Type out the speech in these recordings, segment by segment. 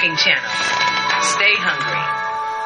Cooking Channel. Stay hungry.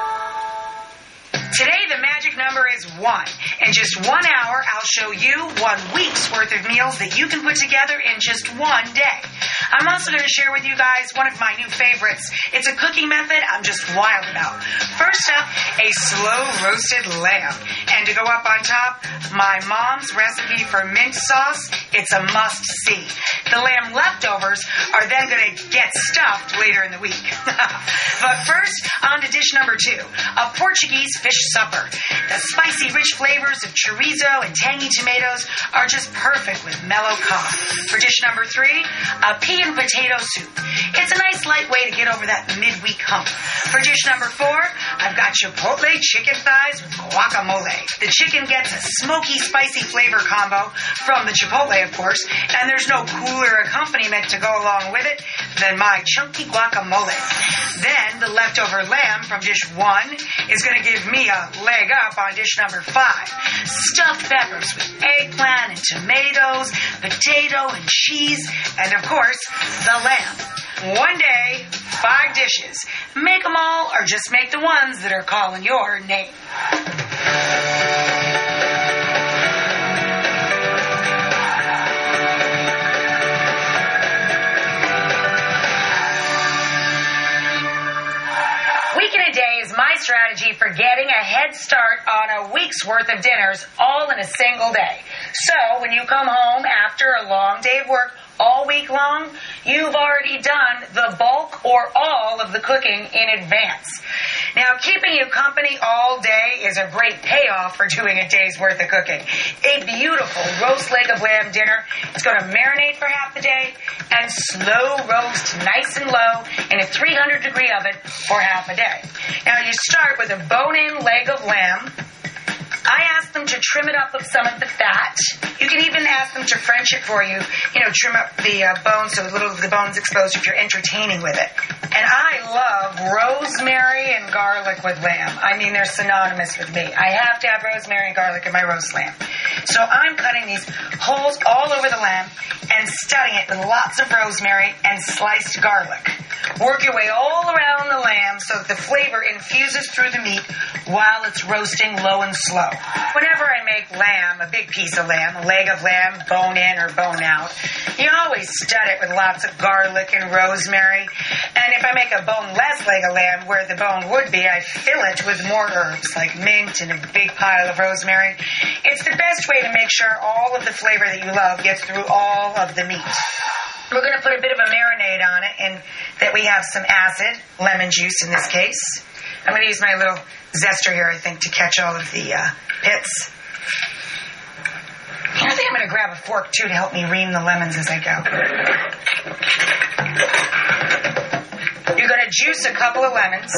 Today, the magic number is 1. In just 1 hour, I'll show you 1 week's worth of meals that you can put together in just 1 day. I'm also going to share with you guys one of my new favorites. It's a cooking method I'm just wild about. First up, a slow roasted lamb. And to go up on top, my mom's recipe for mint sauce. It's a must-see. The lamb leftovers are then going to get stuffed later in the week. But first, on to dish number 2, a Portuguese fish supper. The spicy, rich flavors of chorizo and tangy tomatoes are just perfect with mellow cod. For dish number 3, a pea and potato soup. It's a nice light way to get over that midweek hump. For dish number 4, I've got chipotle chicken thighs with guacamole. The chicken gets a smoky, spicy flavor combo from the chipotle, of course, and there's no cooler accompaniment to go along with it than my chunky guacamole. Then the leftover lamb from dish 1 is going to give me a leg up on dish number 5. Stuffed peppers with eggplant and tomatoes, potato and cheese, and of course, the lamb. 1 day, 5 dishes. Make them all or just make the ones that are calling your name. Week in a day is my strategy for getting a head start on a week's worth of dinners all in a single day. So when you come home after a long day of work all week long, you've already done the bulk or all of the cooking in advance. Now, keeping you company all day is a great payoff for doing a day's worth of cooking. A beautiful roast leg of lamb dinner is going to marinate for half the day and slow roast nice and low in a 300-degree oven for half a day. Now, you start with a bone-in leg of lamb. I ask them to trim it up with some of the fat. You can even ask them to French it for you. Trim up the bones so a little of the bone's exposed if you're entertaining with it. And I love rosemary and garlic with lamb. I mean, they're synonymous with me. I have to have rosemary and garlic in my roast lamb. So I'm cutting these holes all over the lamb and studding it with lots of rosemary and sliced garlic. Work your way all around the lamb so that the flavor infuses through the meat while it's roasting low and slow. Whenever I make lamb, a big piece of lamb, a leg of lamb, bone in or bone out, you always stud it with lots of garlic and rosemary. And if I make a boneless leg of lamb where the bone would be, I fill it with more herbs like mint and a big pile of rosemary. It's the best way to make sure all of the flavor that you love gets through all of the meat. We're going to put a bit of a marinade on it, and that we have some acid, lemon juice in this case. I'm going to use my little zester here, I think, to catch all of the pits. I think I'm going to grab a fork, too, to help me ream the lemons as I go. You're going to juice a couple of lemons.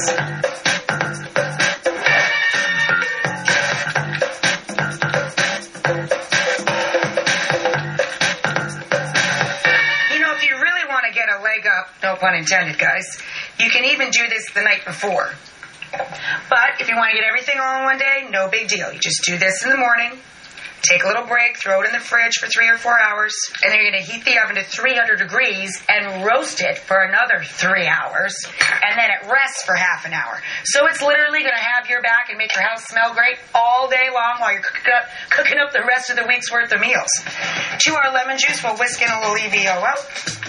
Up, no pun intended, guys. You can even do this the night before. But if you want to get everything all in one day, no big deal. You just do this in the morning, take a little break, throw it in the fridge for 3 or 4 hours, and then you're going to heat the oven to 300 degrees and roast it for another 3 hours, and then it rests for half an hour. So it's literally going to have your back and make your house smell great all day long while you're cooking up the rest of the week's worth of meals. To our lemon juice, we'll whisk in a little EVOO.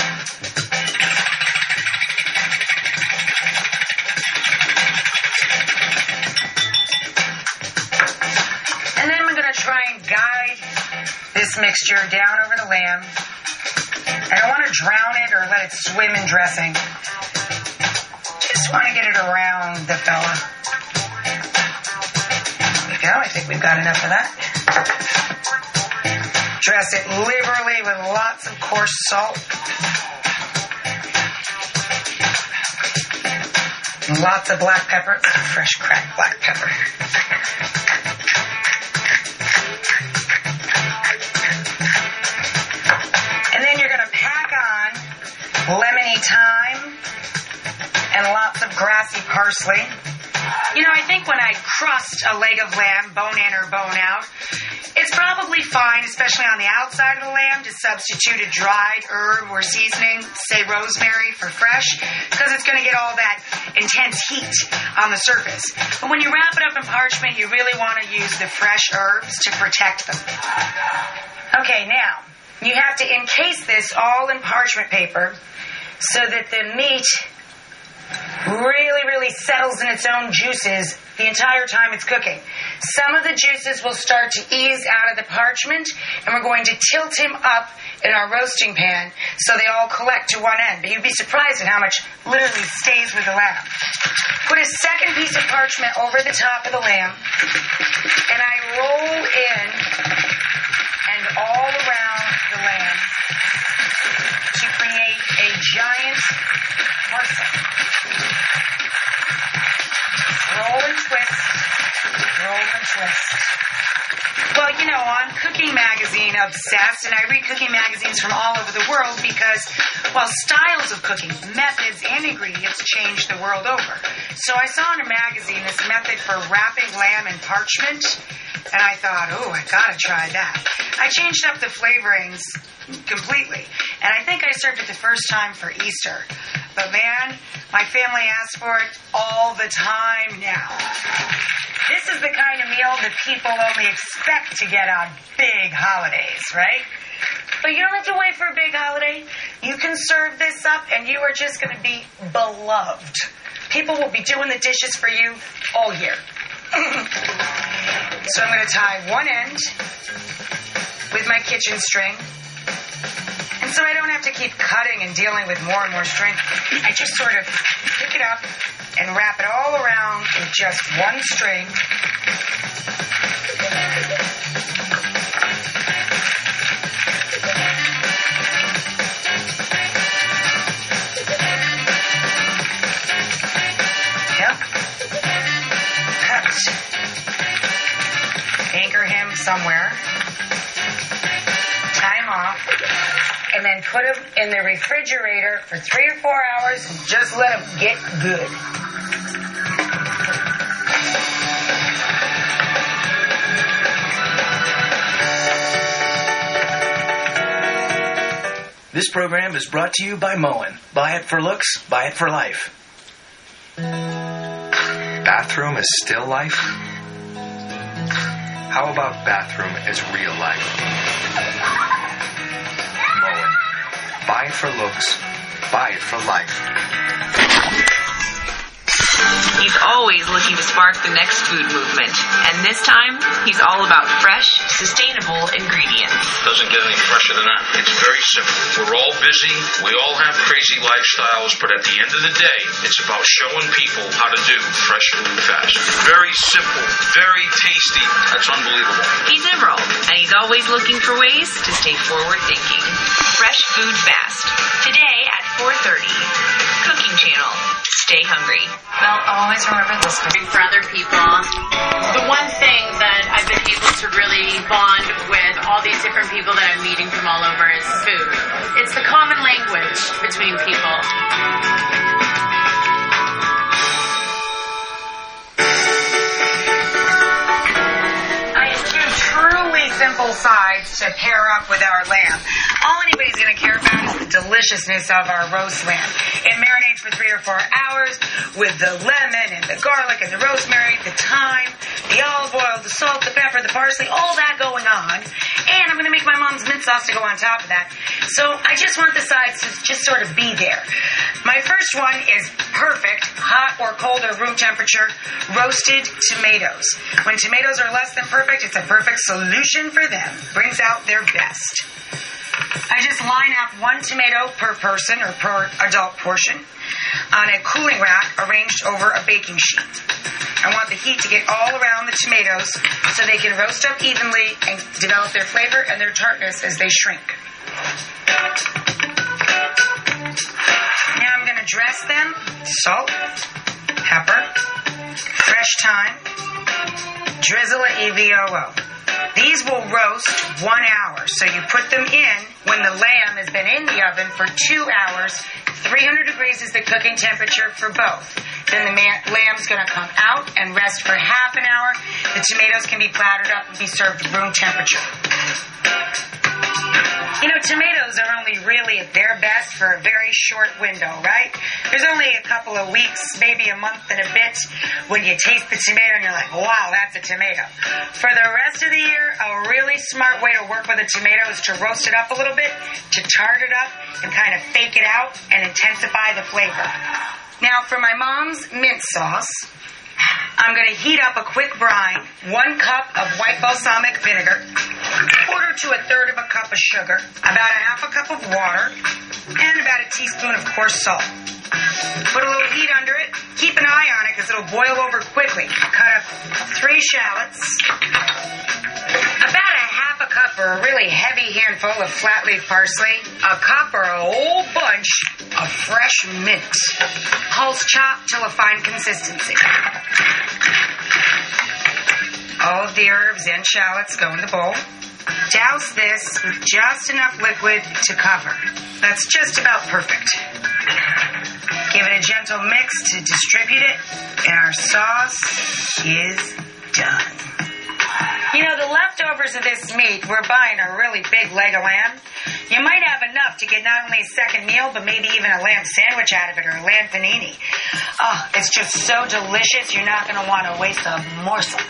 Try and guide this mixture down over the lamb. I don't want to drown it or let it swim in dressing. Just want to get it around the fella. There we go. I think we've got enough of that. Dress it liberally with lots of coarse salt. And lots of black pepper. Fresh cracked black pepper. Lemony thyme and lots of grassy parsley. I think when I crust a leg of lamb, bone in or bone out, It's probably fine, especially on the outside of the lamb, to substitute a dried herb or seasoning, say rosemary, for fresh, because it's going to get all that intense heat on the surface. But when you wrap it up in parchment, you really want to use the fresh herbs to protect them. Okay, now, you have to encase this all in parchment paper so that the meat really settles in its own juices the entire time it's cooking. Some of the juices will start to ease out of the parchment, and we're going to tilt him up in our roasting pan so they all collect to one end. But you'd be surprised at how much literally stays with the lamb. Put a second piece of parchment over the top of the lamb, and I roll in and all around the lamb to create a giant parcel. Roll and twist. Roll and twist. Well, you know, I'm Cooking Magazine obsessed, and I read cooking magazines from all over the world because, well, styles of cooking, methods, and ingredients change the world over. So I saw in a magazine this method for wrapping lamb in parchment, and I thought, oh, I gotta try that. I changed up the flavorings completely, and I think I served it the first time for Easter. But man, my family asks for it all the time now. This is the kind of meal that people only expect to get on big holidays, right? But you don't have to wait for a big holiday. You can serve this up and you are just going to be beloved. People will be doing the dishes for you all year. So I'm going to tie one end with my kitchen string. And so I don't have to keep cutting and dealing with more and more string. I just sort of pick it up and wrap it all around with just one string. Yep. Cut. Anchor him somewhere. Tie him off. And then put him in the refrigerator for 3 or 4 hours and just let him get good. This program is brought to you by Moen. Buy it for looks, buy it for life. Bathroom is still life? How about bathroom is real life? Moen. Buy it for looks, buy it for life. He's always looking to spark the next food movement. And this time, he's all about fresh, sustainable ingredients. Doesn't get any fresher than that. It's very simple. We're all busy. We all have crazy lifestyles. But at the end of the day, it's about showing people how to do fresh food fast. Very simple. Very tasty. That's unbelievable. He's Emerald, and he's always looking for ways to stay forward-thinking. Fresh food fast. Today at 4:30. Cooking Channel. Stay hungry. Well, I'll always remember this. For other people. The one thing that I've been able to really bond with all these different people that I'm meeting from all over is food. It's the common language between people. I have two truly simple sides to pair up with our lamb. All anybody's going to care about is the deliciousness of our roast lamb. It marinates for 3 or 4 hours with the lemon and the garlic and the rosemary, the thyme, the olive oil, the salt, the pepper, the parsley, all that going on. And I'm going to make my mom's mint sauce to go on top of that. So I just want the sides to just sort of be there. My first one is perfect, hot or cold or room temperature, roasted tomatoes. When tomatoes are less than perfect, it's a perfect solution for them. Brings out their best. I just line up 1 tomato per person or per adult portion on a cooling rack arranged over a baking sheet. I want the heat to get all around the tomatoes so they can roast up evenly and develop their flavor and their tartness as they shrink. Now I'm going to dress them, salt, pepper, fresh thyme, drizzle of EVOO. These will roast 1 hour, so you put them in when the lamb has been in the oven for 2 hours. 300 degrees is the cooking temperature for both. Then the lamb's going to come out and rest for half an hour. The tomatoes can be platered up and be served room temperature. You know, tomatoes are only really at their best for a very short window, right? There's only a couple of weeks, maybe a month and a bit, when you taste the tomato and you're like, wow, that's a tomato. For the rest of the year, a really smart way to work with a tomato is to roast it up a little bit, to tart it up, and kind of fake it out and intensify the flavor. Now, for my mom's mint sauce, I'm going to heat up a quick brine, 1 cup of white balsamic vinegar, 1/4 to 1/3 of a cup of sugar, about a 1/2 cup of water, and about a teaspoon of coarse salt. Put a little heat under it. Keep an eye on it because it'll boil over quickly. Cut up 3 shallots, about a 1/2 cup or a really heavy handful of flat leaf parsley, a cup or a whole bunch of fresh mint. Pulse chop till a fine consistency. All of the herbs and shallots go in the bowl. Douse this with just enough liquid to cover. That's just about perfect. Give it a gentle mix to distribute it, and our sauce is done. You know, the leftovers of this meat, we're buying a really big leg of lamb. You might have enough to get not only a second meal, but maybe even a lamb sandwich out of it or a lamb panini. Oh, it's just so delicious, you're not going to want to waste a morsel.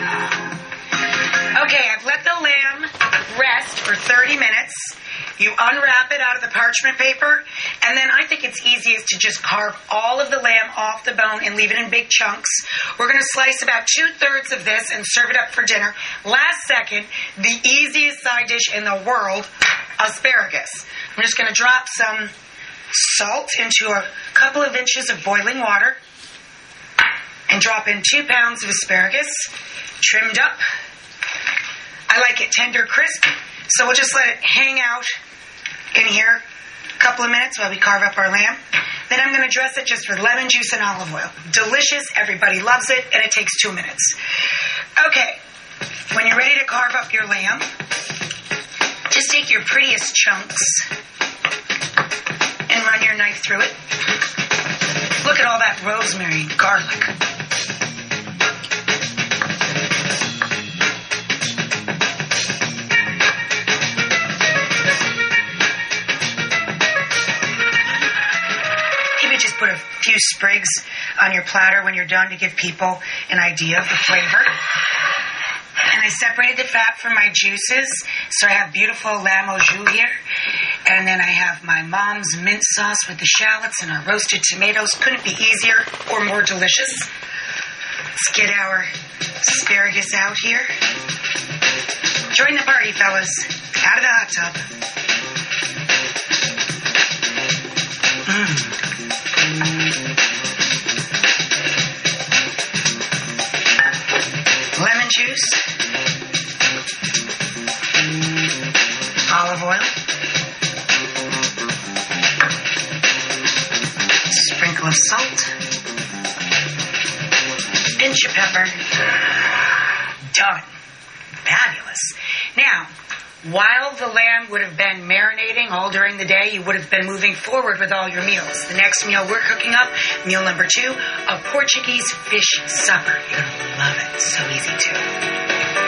Okay, I've let the lamb rest for 30 minutes. You unwrap it out of the parchment paper, and then I think it's easiest to just carve all of the lamb off the bone and leave it in big chunks. We're going to slice about 2/3 of this and serve it up for dinner. Last second, the easiest side dish in the world, asparagus. I'm just going to drop some salt into a couple of inches of boiling water and drop in 2 pounds of asparagus, trimmed up. I like it tender crisp, so we'll just let it hang out in here a couple of minutes while we carve up our lamb. Then I'm going to dress it just with lemon juice and olive oil. Delicious, everybody loves it, and it takes 2 minutes. Okay, when you're ready to carve up your lamb, just take your prettiest chunks and run your knife through it. Look at all that rosemary and garlic. Put a few sprigs on your platter when you're done to give people an idea of the flavor. And I separated the fat from my juices, so I have beautiful lamb au jus here. And then I have my mom's mint sauce with the shallots and our roasted tomatoes. Couldn't be easier or more delicious. Let's get our asparagus out here. Join the party, fellas. Out of the hot tub. Lemon juice, olive oil, sprinkle of salt, pinch of pepper. Done. Fabulous. Now, while the lamb would have been marinating all during the day, you would have been moving forward with all your meals. The next meal we're cooking up, meal number 2, a Portuguese fish supper. You're going to love it. So easy too.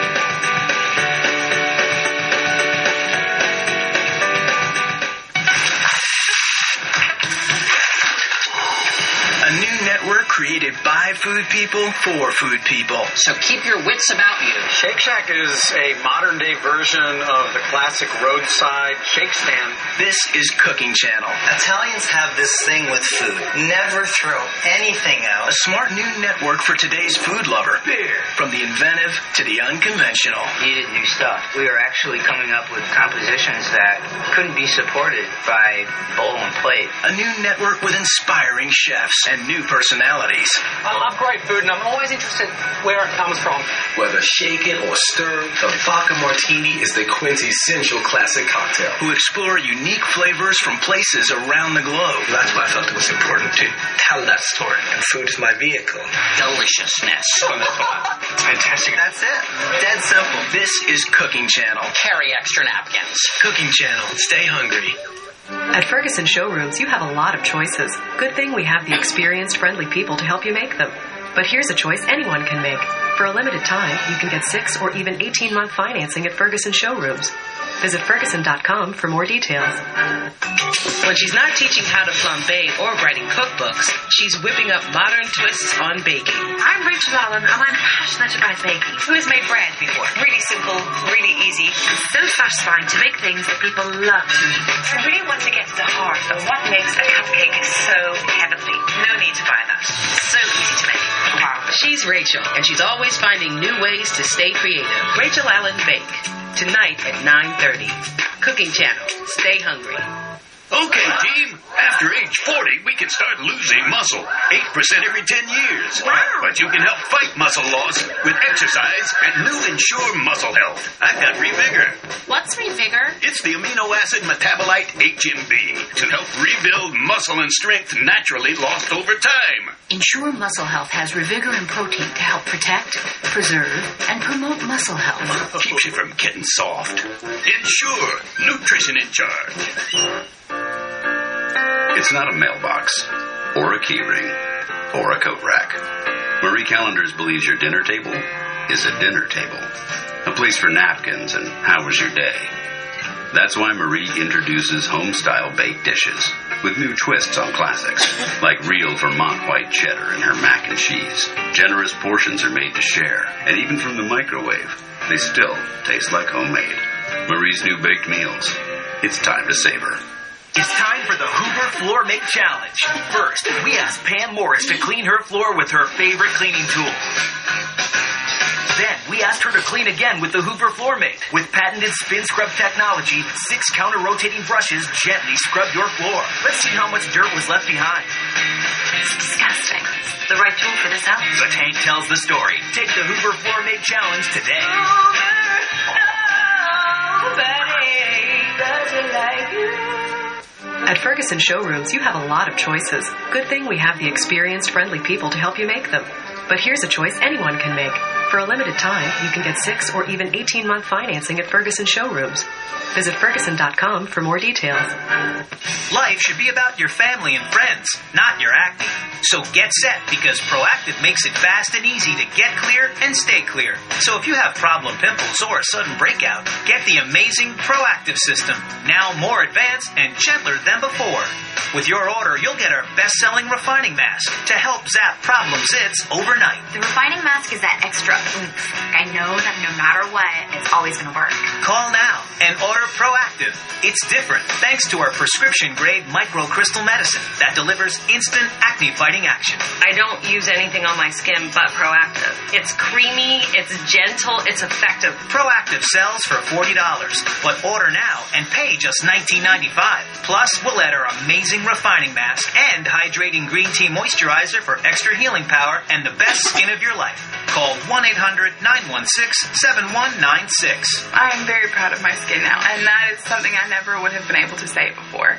A new network created by food people for food people. So keep your wits about you. Shake Shack is a modern-day version of the classic roadside shake stand. This is Cooking Channel. Italians have this thing with food. Never throw anything out. A smart new network for today's food lover. From the inventive to the unconventional. Needed new stuff. We are actually coming up with compositions that couldn't be supported by bowl and plate. A new network with inspiring chefs and new personalities. I love great food, and I'm always interested where it comes from. Whether shaken or stirred, the Vodka Martini is the quintessential classic cocktail. Who explore unique flavors from places around the globe. That's why I felt it was important to tell that story. And food is my vehicle. Deliciousness. It's fantastic. That's it. Dead simple. This is Cooking Channel. Carry extra napkins. Cooking Channel. Stay hungry. At Ferguson Showrooms, you have a lot of choices. Good thing we have the experienced, friendly people to help you make them. But here's a choice anyone can make. For a limited time, you can get 6 or even 18-month financing at Ferguson Showrooms. Visit Ferguson.com for more details. When she's not teaching how to flambe or writing cookbooks, she's whipping up modern twists on baking. I'm Rachel Allen, and I'm passionate about baking. Who has made bread before? Really simple, really easy, and so satisfying to make things that people love to eat. I really want to get to the heart of what makes a cupcake so heavenly. No need to buy that. So easy to make. Wow. She's Rachel, and she's always finding new ways to stay creative. Rachel Allen Bake. Tonight at 9:30. Cooking Channel. Stay hungry. Okay, team. After age 40, we can start losing muscle. 8% every 10 years. Wow. But you can help fight muscle loss with exercise and new Ensure Muscle Health. I've got Revigor. What's Revigor? It's the amino acid metabolite HMB to help rebuild muscle and strength naturally lost over time. Ensure Muscle Health has Revigor and protein to help protect, preserve, and promote muscle health. Keeps you from getting soft. Ensure. Nutrition in charge. It's not a mailbox, or a key ring, or a coat rack. Marie Callender's believes your dinner table is a dinner table. A place for napkins and how was your day. That's why Marie introduces home-style baked dishes with new twists on classics, like real Vermont white cheddar in her mac and cheese. Generous portions are made to share, and even from the microwave, they still taste like homemade. Marie's new baked meals. It's time to savor. It's time for the Hoover Floor Make Challenge. First, we asked Pam Morris to clean her floor with her favorite cleaning tool. Then, we asked her to clean again with the Hoover Floor Mate. With patented spin scrub technology, 6 counter-rotating brushes gently scrub your floor. Let's see how much dirt was left behind. It's disgusting. The right tool for this house. The tank tells the story. Take the Hoover Floor Make Challenge today. At Ferguson Showrooms, you have a lot of choices. Good thing we have the experienced, friendly people to help you make them. But here's a choice anyone can make. For a limited time, you can get 6 or even 18-month financing at Ferguson Showrooms. Visit Ferguson.com for more details. Life should be about your family and friends, not your acne. So get set, because Proactive makes it fast and easy to get clear and stay clear. So if you have problem pimples or a sudden breakout, get the amazing Proactive system, now more advanced and gentler than before. With your order, you'll get our best-selling refining mask to help zap problem zits overnight. The refining mask is that extra oomph. I know that no matter what, it's always going to work. Call now and order Proactive. It's different thanks to our prescription-grade microcrystal medicine that delivers instant acne-fighting action. I don't use anything on my skin but Proactive. It's creamy, it's gentle, it's effective. Proactive sells for $40, but order now and pay just $19.95. Plus, we'll add our amazing refining mask and hydrating green tea moisturizer for extra healing power and the best skin of your life. Call 1-800-916-7196. I'm very proud of my skin now, and that is something I never would have been able to say before.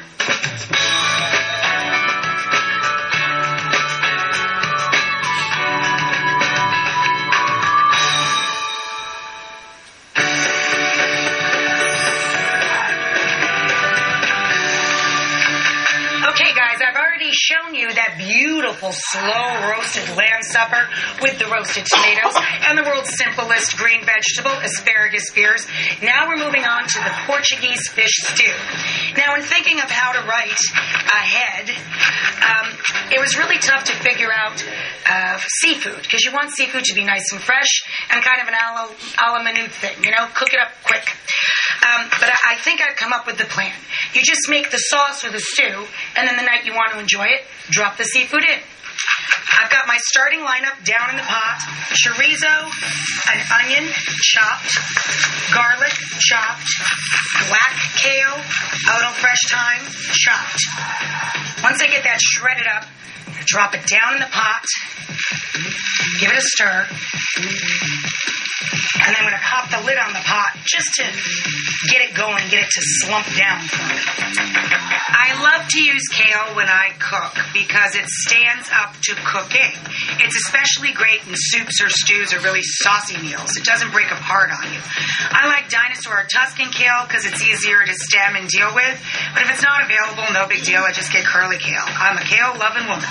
Okay, guys, I've already shown you that beautiful, slow-roasted lamb supper with the roasted tomatoes and the world's simplest green vegetable, asparagus spears. Now we're moving on to the Portuguese fish stew. Now, in thinking of how to write ahead, it was really tough to figure out seafood, because you want seafood to be nice and fresh and kind of an a la minute thing, you know, cook it up quick. But I think I've come up with the plan. You just make the sauce or the stew, and then the night you want to enjoy it, drop the seafood in. I've got my starting lineup down in the pot. Chorizo, an onion chopped, garlic chopped, black kale, a little fresh thyme chopped. Once I get that shredded up, drop it down in the pot, give it a stir. And then I'm going to pop the lid on the pot just to get it going, get it to slump down for me. I love to use kale when I cook because it stands up to cooking. It's especially great in soups or stews or really saucy meals. It doesn't break apart on you. I like dinosaur or Tuscan kale because it's easier to stem and deal with. But if it's not available, no big deal. I just get curly kale. I'm a kale-loving woman.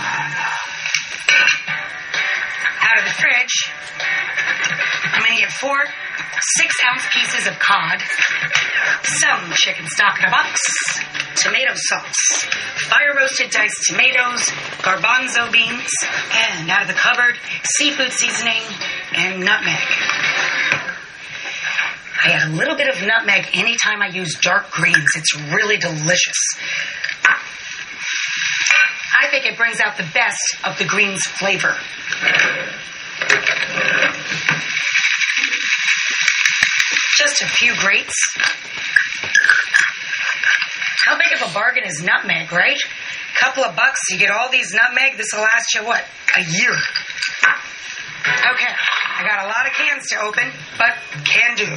Out of the fridge, I'm going to get 4 6-ounce pieces of cod, some chicken stock in a box, tomato sauce, fire-roasted diced tomatoes, garbanzo beans, and out of the cupboard, seafood seasoning and nutmeg. I add a little bit of nutmeg anytime I use dark greens. It's really delicious. I think it brings out the best of the greens flavor. Just a few grates. How big of a bargain is nutmeg, right? Couple of bucks, you get all these nutmeg. This will last you, what, a year? Okay, I got a lot of cans to open, but can do.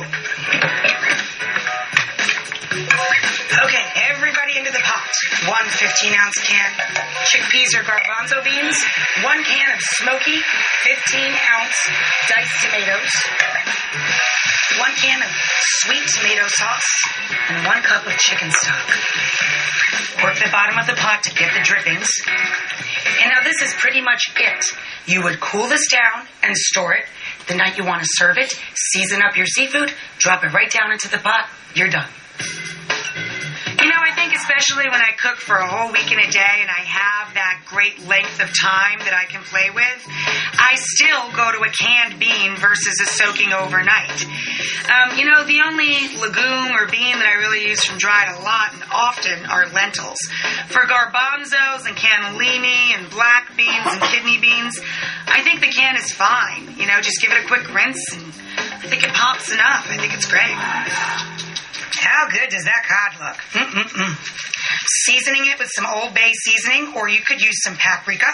Okay, everybody into the pot. 1 15-ounce can chickpeas or garbanzo beans, 1 can of smoky 15-ounce diced tomatoes, 1 can of sweet tomato sauce, and 1 cup of chicken stock. Work the bottom of the pot to get the drippings. And now this is pretty much it. You would cool this down and store it. The night you want to serve it, season up your seafood, drop it right down into the pot. You're done. You know, I think especially when I cook for a whole week in a day and I have that great length of time that I can play with, I still go to a canned bean versus a soaking overnight. You know, the only legume or bean that I really use from dried a lot and often are lentils. For garbanzos and cannellini and black beans and kidney beans, I think the can is fine. You know, just give it a quick rinse and I think it pops enough. I think it's great. How good does that cod look? Seasoning it with some Old Bay seasoning, or you could use some paprika.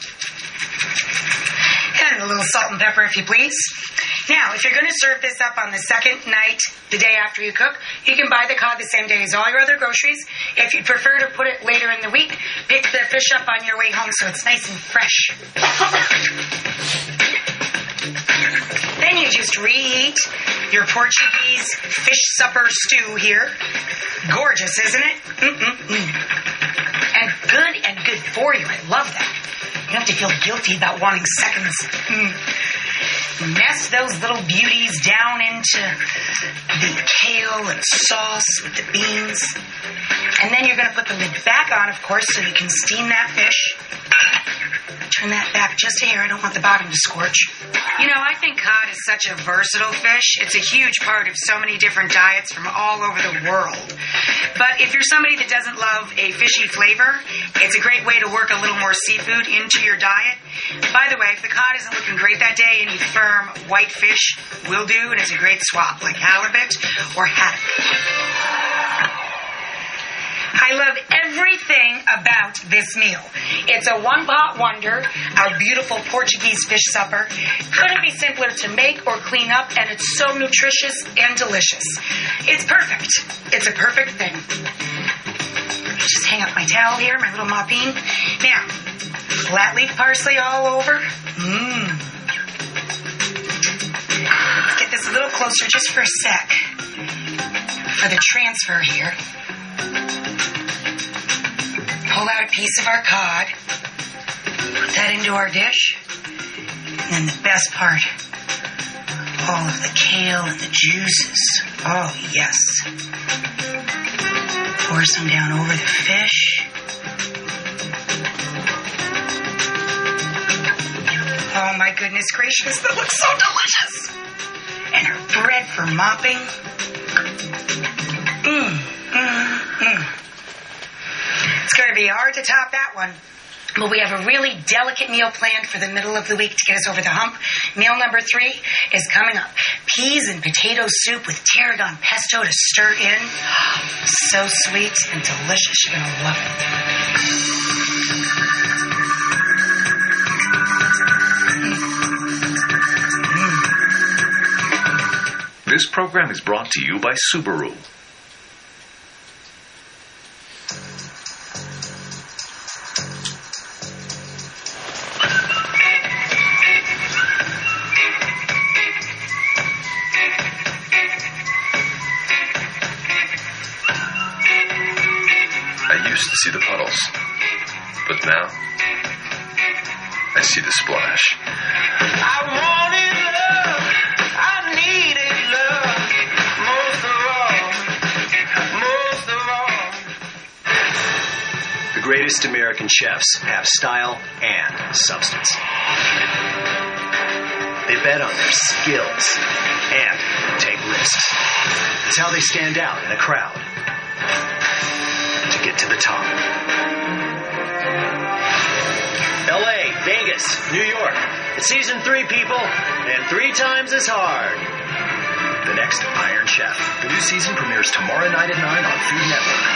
And a little salt and pepper if you please. Now, if you're going to serve this up on the second night, the day after you cook, you can buy the cod the same day as all your other groceries. If you prefer to put it later in the week, pick the fish up on your way home so it's nice and fresh. Then you just reheat your Portuguese fish supper stew here. Gorgeous, isn't it? And good for you. I love that. You don't have to feel guilty about wanting seconds. Nest those little beauties down into the kale and sauce with the beans. And then you're going to put the lid back on, of course, so you can steam that fish. Turn that back just a hair. I don't want the bottom to scorch. You know, I think cod is such a versatile fish. It's a huge part of so many different diets from all over the world. But if you're somebody that doesn't love a fishy flavor, it's a great way to work a little more seafood into your diet. By the way, if the cod isn't looking great that day, any firm white fish will do, and it's a great swap, like halibut or haddock. I love everything about this meal. It's a one-pot wonder, our beautiful Portuguese fish supper. Couldn't be simpler to make or clean up, and it's so nutritious and delicious. It's perfect. It's a perfect thing. Just hang up my towel here, my little mopping. Now, flat leaf parsley all over. Get this a little closer just for a sec. For the transfer here. Pull out a piece of our cod. Put that into our dish. And then the best part, all of the kale and the juices. Oh, yes. Pour some down over the fish. Oh, my goodness gracious, that looks so delicious. And our bread for mopping. It's going to be hard to top that one. But we have a really delicate meal planned for the middle of the week to get us over the hump. Meal number 3 is coming up. Peas and potato soup with tarragon pesto to stir in. So sweet and delicious. You're going to love it. This program is brought to you by Subaru. I used to see the puddles, but now I see the splash. I wanted love, I needed love, most of all. The greatest American chefs have style and substance. They bet on their skills and take risks. It's how they stand out in a crowd to get to the top. LA, Vegas, New York. It's season 3, people, and 3 times as hard. The next Iron Chef. The new season premieres tomorrow night at 9 on Food Network.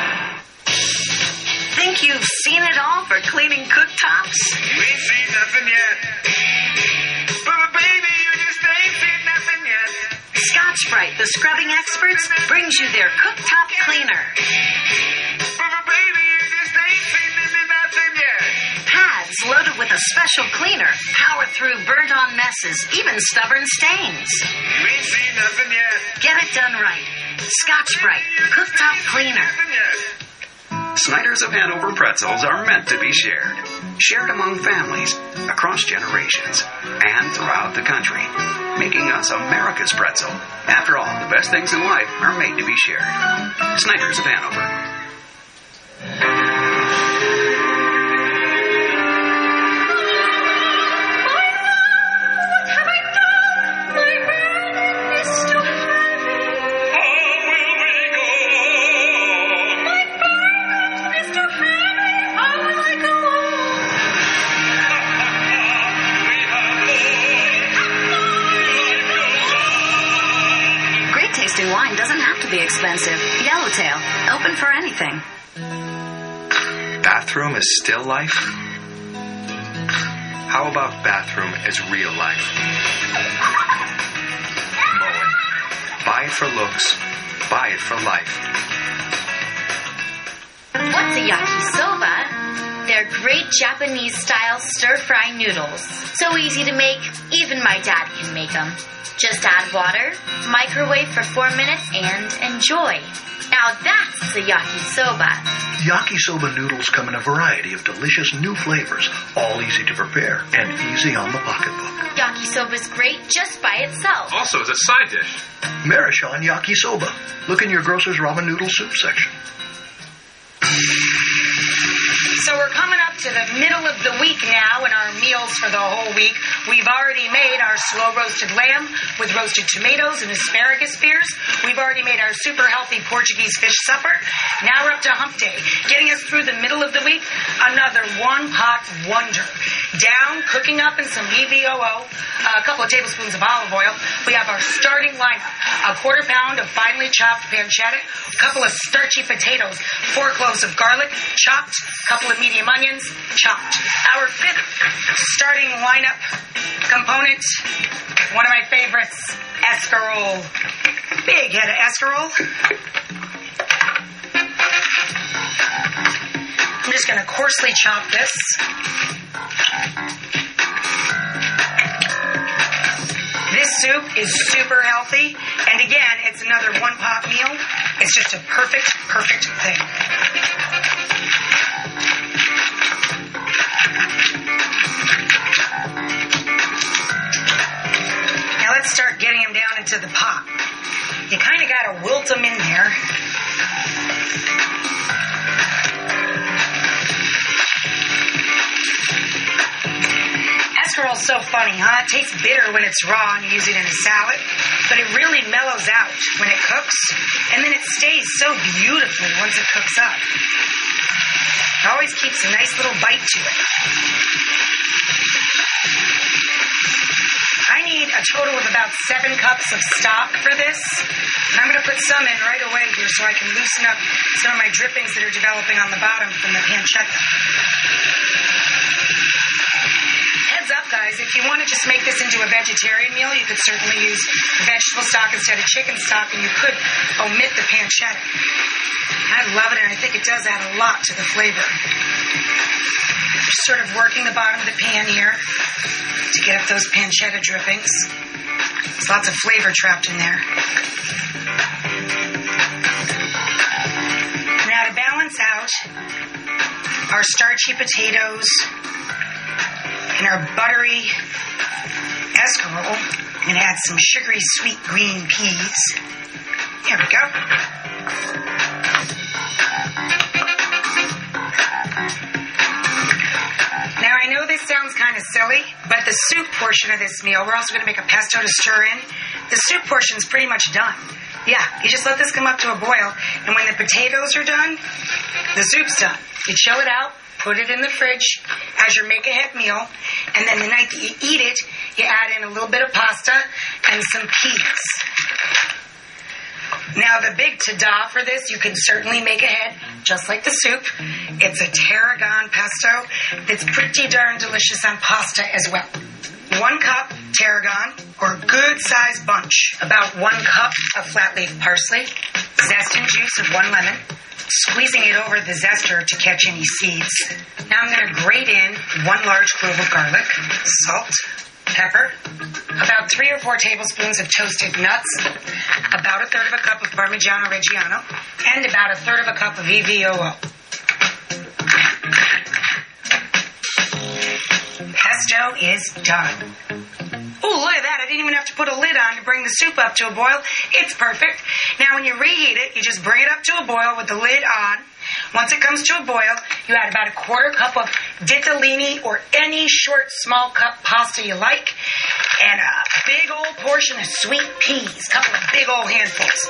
Think you've seen it all for cleaning cooktops? You ain't seen nothing yet. But baby, you just ain't seen nothing yet. Scotch-Brite, the scrubbing experts, brings you their cooktop cleaner. But baby, you just ain't seen nothing yet. Pads loaded with a special cleaner power through burnt-on messes, even stubborn stains. You ain't seen nothing yet. Get it done right. Scotch-Brite, cooktop cleaner. Snyder's of Hanover pretzels are meant to be shared. Shared among families, across generations, and throughout the country. Making us America's pretzel. After all, the best things in life are made to be shared. Snyder's of Hanover. Wine doesn't have to be expensive. Yellowtail, open for anything. Bathroom is still life? How about bathroom is real life? Moen. Buy it for looks, buy it for life. What's a yakisoba? They're great Japanese-style stir-fry noodles. So easy to make, even my dad can make them. Just add water, microwave for 4 minutes, and enjoy. Now that's the yakisoba. Yakisoba noodles come in a variety of delicious new flavors, all easy to prepare and easy on the pocketbook. Yakisoba's great just by itself. Also as a side dish. Marishon Yakisoba. Look in your grocer's ramen noodle soup section. So we're coming up to the middle of the week now in our meals for the whole week. We've already made our slow roasted lamb with roasted tomatoes and asparagus spears. We've already made our super healthy Portuguese fish supper. Now we're up to hump day. Getting us through the middle of the week, another one-pot wonder. Down, cooking up in some EVOO, a couple of tablespoons of olive oil. We have our starting lineup. A quarter pound of finely chopped pancetta, a couple of starchy potatoes, 4 cloves of garlic, chopped, a couple of medium onions, chopped. Our 5th starting lineup component, one of my favorites, escarole. Big head of escarole. I'm just going to coarsely chop this. This soup is super healthy, and again, it's another one-pot meal. It's just a perfect thing. Now let's start getting them down into the pot. You kind of got to wilt them in there. Escarole's so funny, huh? It tastes bitter when it's raw and you use it in a salad, but it really mellows out when it cooks, and then it stays so beautifully once it cooks up. It always keeps a nice little bite to it. I need a total of about 7 cups of stock for this, and I'm going to put some in right away here so I can loosen up some of my drippings that are developing on the bottom from the pancetta. Heads up, guys, if you want to just make this into a vegetarian meal, you could certainly use vegetable stock instead of chicken stock, and you could omit the pancetta. I love it, and I think it does add a lot to the flavor. Just sort of working the bottom of the pan here to get up those pancetta drippings. There's lots of flavor trapped in there. Now to balance out our starchy potatoes and our buttery escarole, I'm going to add some sugary sweet green peas. Here we go. Now I know this sounds kind of silly, but the soup portion of this meal, we're also going to make a pesto to stir in. The soup portion's pretty much done. Yeah, you just let this come up to a boil, and when the potatoes are done, the soup's done. You chill it out, put it in the fridge as your make-ahead meal, and then the night that you eat it, you add in a little bit of pasta and some peas. Now, the big ta-da for this, you can certainly make ahead, just like the soup. It's a tarragon pesto that's pretty darn delicious on pasta as well. 1 cup tarragon, or a good-sized bunch, about 1 cup of flat leaf parsley, zest and juice of 1 lemon, squeezing it over the zester to catch any seeds. Now I'm going to grate in 1 large clove of garlic, salt, pepper, about 3 or 4 tablespoons of toasted nuts, about 1/3 of a cup of Parmigiano Reggiano, and about 1/3 of a cup of EVOO. Pesto is done. Oh, look at that. I didn't even have to put a lid on to bring the soup up to a boil. It's perfect. Now, when you reheat it, you just bring it up to a boil with the lid on. Once it comes to a boil, you add about 1/4 cup of ditalini or any short, small cup pasta you like, and a big old portion of sweet peas, a couple of big old handfuls.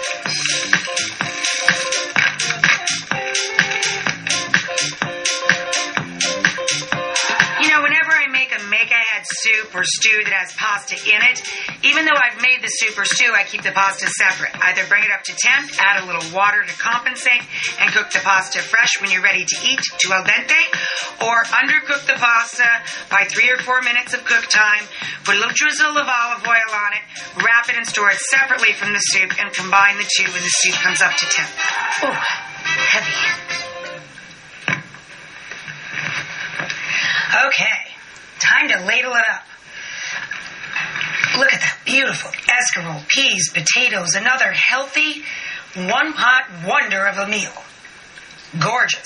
You know, whenever I make a make-ahead soup or stew that has pasta in it, even though I've made the soup or stew, I keep the pasta separate. Either bring it up to temp, add a little water to compensate, and cook the pasta fresh when you're ready to eat to al dente, or undercook the pasta by 3 or 4 minutes of cook time, put a little drizzle of olive oil on it, wrap it and store it separately from the soup, and combine the two when the soup comes up to temp. Oh, heavy. Okay, time to ladle it up. Look at that beautiful escarole, peas, potatoes, another healthy, one-pot wonder of a meal. Gorgeous.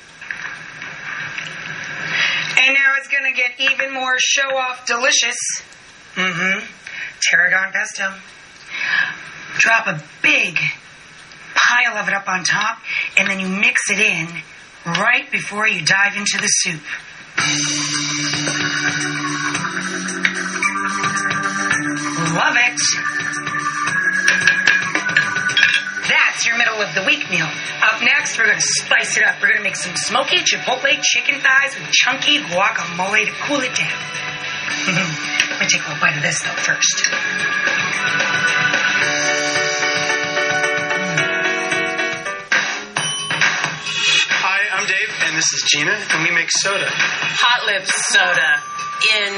And now it's going to get even more show-off delicious. Tarragon pesto. Drop a big pile of it up on top, and then you mix it in right before you dive into the soup. Love it. That's your middle of the week meal. Up next, we're going to spice it up. We're going to make some smoky chipotle chicken thighs with chunky guacamole to cool it down. I'm going to take a little bite of this, though, first. Hi, I'm Dave, and this is Gina, and we make soda. Hot Lips Soda. In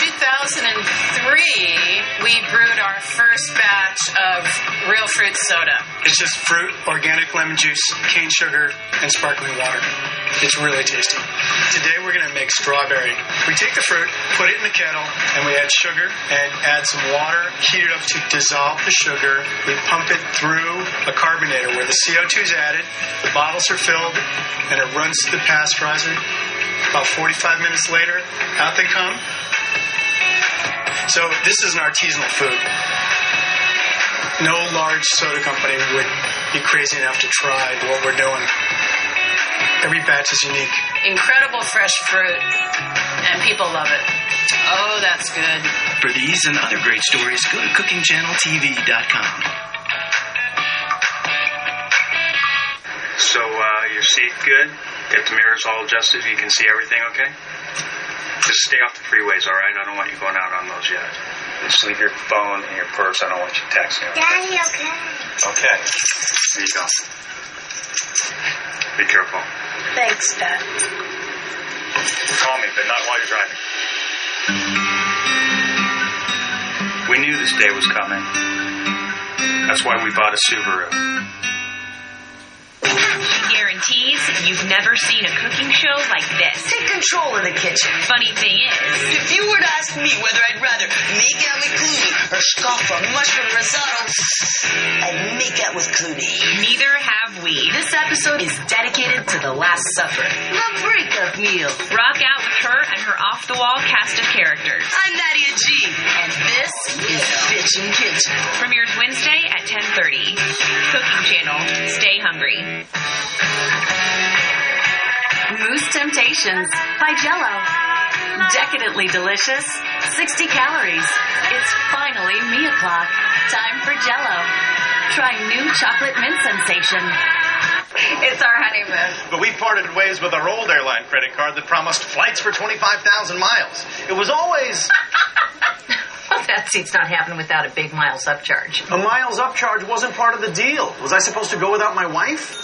2003, we brewed our first batch of real fruit soda. It's just fruit, organic lemon juice, cane sugar, and sparkling water. It's really tasty. Today we're going to make strawberry. We take the fruit, put it in the kettle, and we add sugar and add some water, heat it up to dissolve the sugar. We pump it through a carbonator where the CO2 is added, the bottles are filled, and it runs to the pasteurizer. About 45 minutes later, out they come. So this is an artisanal food. No large soda company would be crazy enough to try what we're doing. Every batch is unique. Incredible fresh fruit, and people love it. Oh, that's good. For these and other great stories, go to CookingChannelTV.com. So, your seat good? Get the mirrors all adjusted so you can see everything okay? Just stay off the freeways, all right? I don't want you going out on those yet. Just leave your phone in your purse. I don't want you texting. Daddy, okay. Okay. Here you go. Be careful. Thanks, Dad. Call me, but not while you're driving. We knew this day was coming. That's why we bought a Subaru. She guarantees you've never seen a cooking show like this. Take control in the kitchen. Funny thing is, if you were to ask me whether I'd rather make out with Clooney or scoff a mushroom risotto, I'd make out with Clooney. Neither have we. This episode is dedicated to the Last Supper, the breakup meal. Rock out with her and her off-the-wall cast of characters. I'm Nadia G, and this is Bitchin' Kitchen. Premieres Wednesday at 10:30. Cooking Channel. Stay hungry. Moose Temptations by Jell-O. Decadently delicious, 60 calories. It's finally me o'clock. Time for Jell-O. Try new chocolate mint sensation. It's our honeymoon. But we parted ways with our old airline credit card that promised flights for 25,000 miles. It was always... That seat's not happening without a big miles upcharge. A miles upcharge wasn't part of the deal. Was I supposed to go without my wife?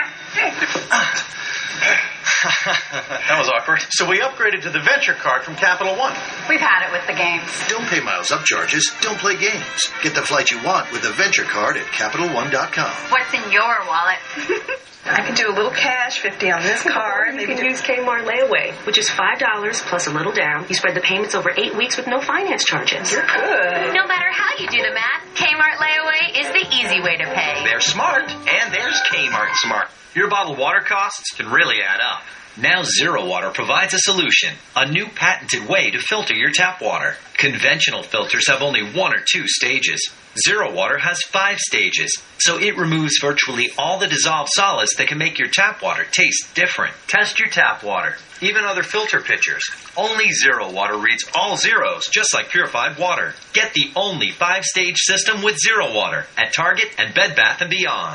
That was awkward. So we upgraded to the Venture card from Capital One. We've had it with the games. Don't pay miles upcharges. Don't play games. Get the flight you want with the Venture card at CapitalOne.com. What's in your wallet? I can do a little cash, 50 on this card. You can use Kmart layaway, which is $5 plus a little down. You spread the payments over 8 weeks with no finance charges. You're good. No matter how you do the math, Kmart layaway is the easy way to pay. They're smart, and there's Kmart Smart. Your bottled water costs can really add up. Now Zero Water provides a solution, a new patented way to filter your tap water. Conventional filters have only 1 or 2 stages. Zero Water has 5 stages, so it removes virtually all the dissolved solids that can make your tap water taste different. Test your tap water, even other filter pitchers. Only Zero Water reads all zeros, just like purified water. Get the only 5-stage system with Zero Water at Target and Bed Bath & Beyond.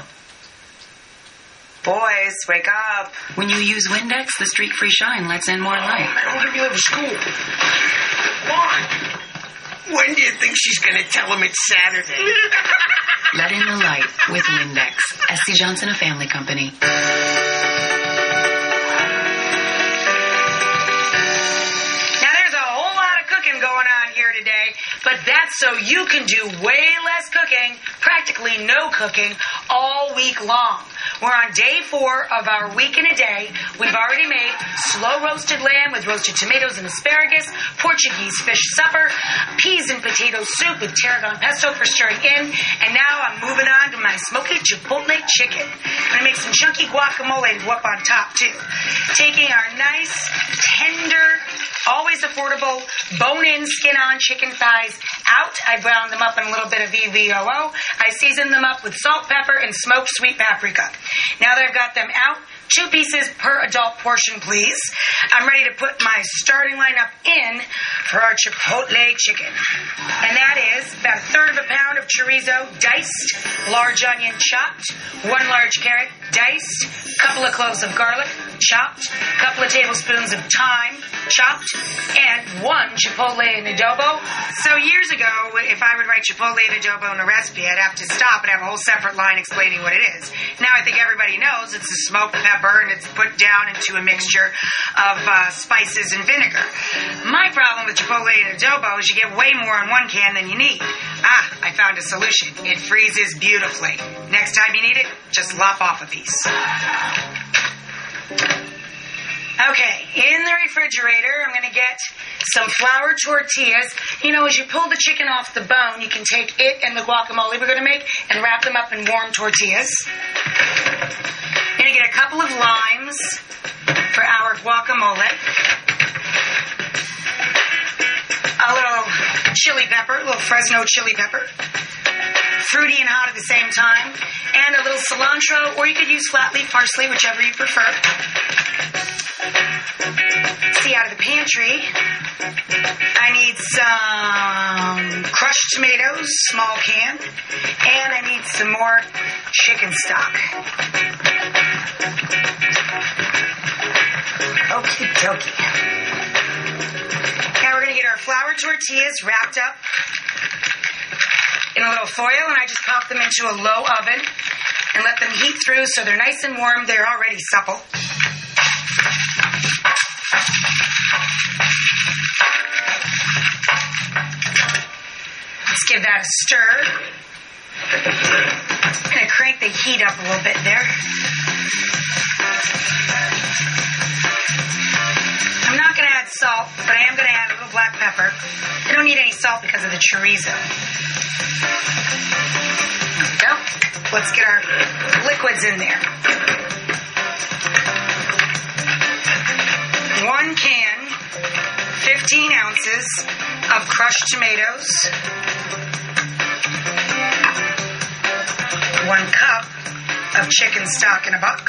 Boys, wake up. When you use Windex, the streak-free shine lets in more light. I'll have you leave school. Why? When do you think she's going to tell him it's Saturday? Let in the light with Windex. SC Johnson, a family company. Going on here today, but that's so you can do way less cooking, practically no cooking, all week long. We're on day 4 of our week in a day. We've already made slow roasted lamb with roasted tomatoes and asparagus, Portuguese fish supper, peas and potato soup with tarragon pesto for stirring in, and now I'm moving on to my smoky chipotle chicken. I'm going to make some chunky guacamole to go up on top too. Taking our nice, tender, always affordable, bone-in, skin-on chicken thighs out. I browned them up in a little bit of EVOO. I seasoned them up with salt, pepper, and smoked sweet paprika. Now that I've got them out, 2 pieces per adult portion, please. I'm ready to put my starting lineup in for our chipotle chicken. And that is about 1/3 pound of chorizo diced, large onion chopped, 1 large carrot diced, couple of cloves of garlic chopped, couple of tablespoons of thyme chopped, and 1 chipotle in adobo. So years ago, if I would write chipotle in adobo in a recipe, I'd have to stop and have a whole separate line explaining what it is. Now I think everybody knows it's a smoked pepper and it's put down into a mixture of spices and vinegar. My problem with chipotle in adobo is you get way more in 1 can than you need. I found a solution. It freezes beautifully. Next time you need it, just lop off a piece. Okay, in the refrigerator, I'm going to get some flour tortillas. You know, as you pull the chicken off the bone, you can take it and the guacamole we're going to make and wrap them up in warm tortillas. I'm going to get a couple of limes for our guacamole. A little chili pepper, a little Fresno chili pepper. Fruity and hot at the same time. And a little cilantro, or you could use flat leaf parsley, whichever you prefer. See, out of the pantry, I need some crushed tomatoes, small can, and I need some more chicken stock. Okie dokie. Now we're going to get our flour tortillas wrapped up in a little foil, and I just pop them into a low oven and let them heat through so they're nice and warm. They're already supple. Let's give that a stir. I'm going to crank the heat up a little bit there. I'm not going to add salt, but I am going to add a little black pepper. I don't need any salt because of the chorizo. There we go. Let's get our liquids in there. 1 can, 15 ounces of crushed tomatoes. 1 cup of chicken stock in a box.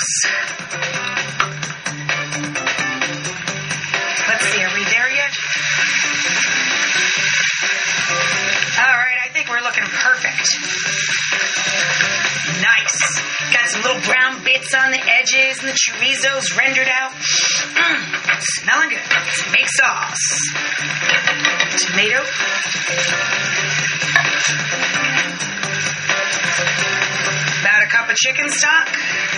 Let's see, are we there yet? All right, I think we're looking perfect. Nice. Got some little brown bits on the edges and the chorizo's rendered out. Smelling good. Let's make sauce. Tomato. About a cup of chicken stock.